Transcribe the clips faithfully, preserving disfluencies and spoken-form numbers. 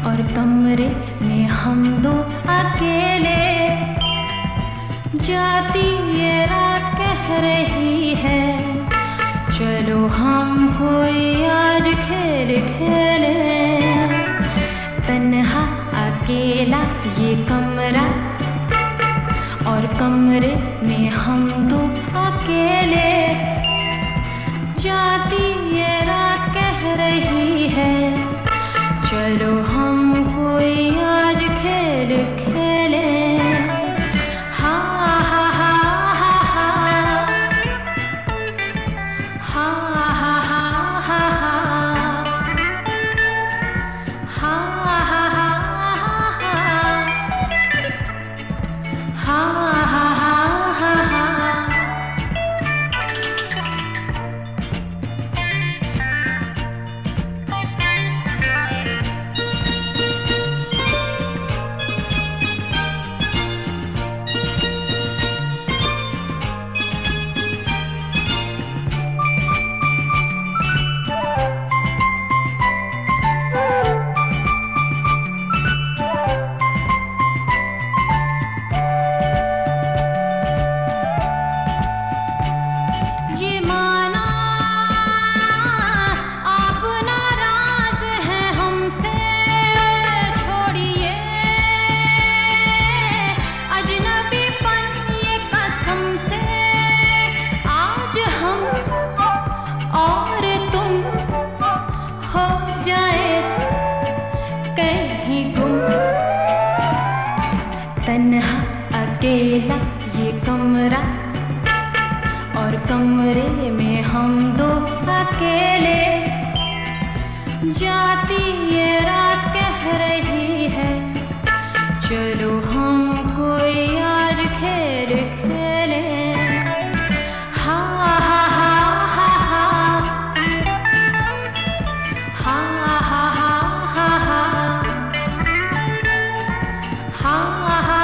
और कमरे में हम दो अकेले। जाती ये रात कह रही है चलो हम कोई आज खेल खेले। तन्हा अकेला ये कमरा और कमरे में हम दो अकेले। जाती ये रात कह रही है चलो हम कोई आज खेल खेले। हा हा हा हा हा हा हा हा हा हा हा हा हा हा। तन्हा अकेला ये कमरा और कमरे में हम दो अकेले। जाती ये रात कह रही है चलो हम कोई आज खेल खेले। हा हा हा हा हा हा हा हा हा हा हा हा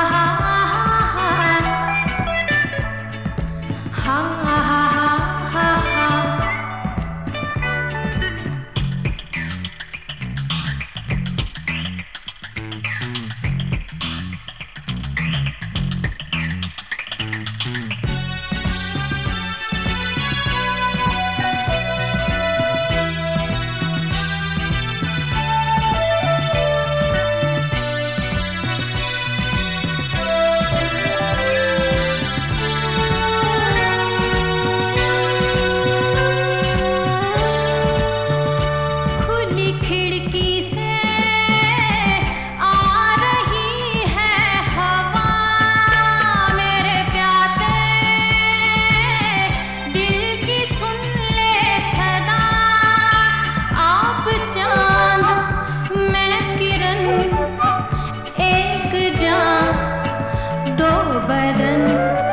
बदन।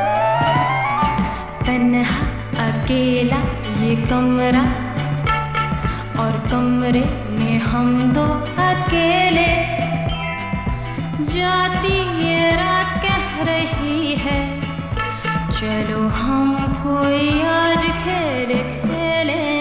तन्हा अकेला ये कमरा और कमरे में हम दो अकेले। जाती ये रात कह रही है चलो हम कोई आज खेल खेले।